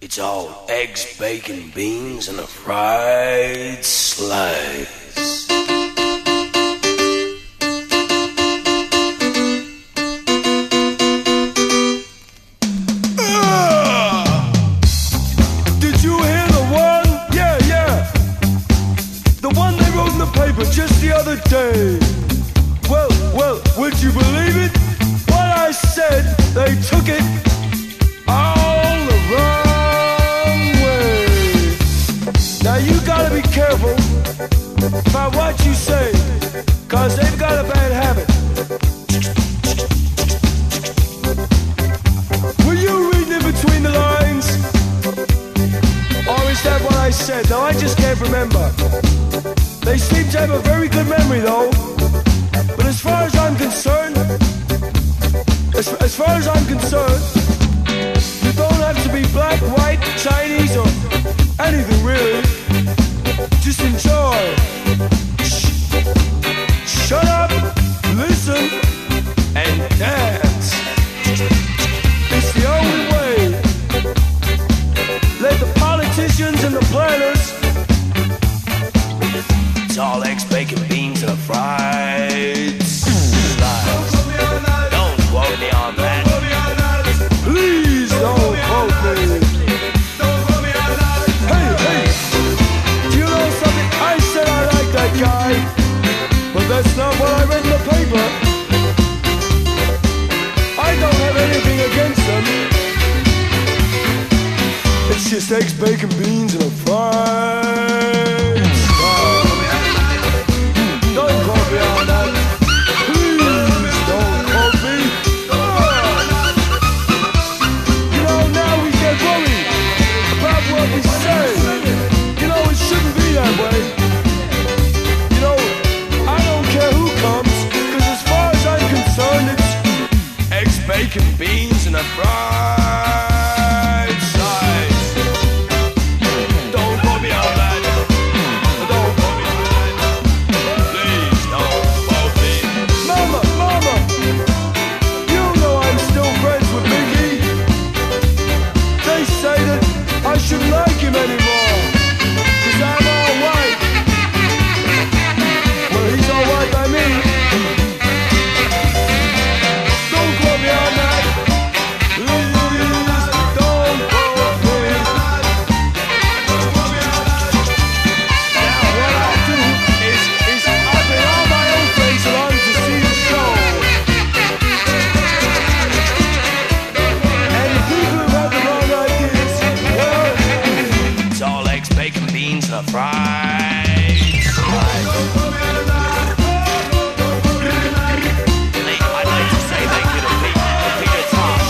It's all eggs, bacon, beans, and a fried slice. Did you hear the one? Yeah, yeah. The one they wrote in the paper just the other day. Well, would you believe it? What I said, they took it all the wrong way. Now you gotta be careful about what you say, 'cause they've got a bad habit. Were you reading in between the lines? Or is that what I said? No, I just can't remember. They seem to have a very good memory though. But as far as I'm concerned, you don't have to be black, white, Chinese, or anything really. Just enjoy. Shut up, listen, and dance. It's the only way. Let the politicians and the planners. It's all eggs, bacon, beans, and a fried slice. Don't quote me on that. Please don't quote me. Hey, do you know something? I said I like that guy, but that's not what I read in the paper. I don't have anything against them. It's just eggs, bacon, beans, and a fried slice. Don't quote me on that. Please don't quote me. You know, now we get worried about what we say. You know, it shouldn't be that way. You know, I don't care who comes, 'cause as far as I'm concerned, it's eggs, bacon, beans, and a fried slice. Don't quote me on that. Don't quote me on that. Please don't quote me. Mama, you know I'm still friends with Mickey. They say that I shouldn't like him anymore, 'cause I'm all white. Well, he's all white by me. Don't quote me on that. Please don't quote me. Now what I'll do is I'll pay all my own face along to see the show. And the people who have the wrong ideas, well, It's all eggs, bacon, beans, and a fried slice. I'd like to say thank you to Peter Tom.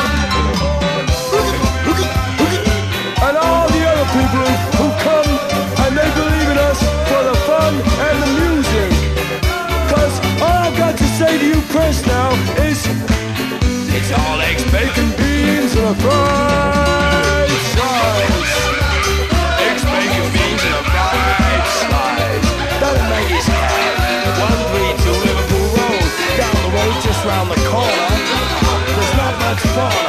and all the other people who come and they believe in us for the fun and the music. 'Cause all I've got to say to you, press now, is It's all eggs, bacon, beans, and a fried slice. eggs, bacon, beans, and a fried slice. That'll make it 132 Liverpool Road. down the road, just round the corner. There's not much fun.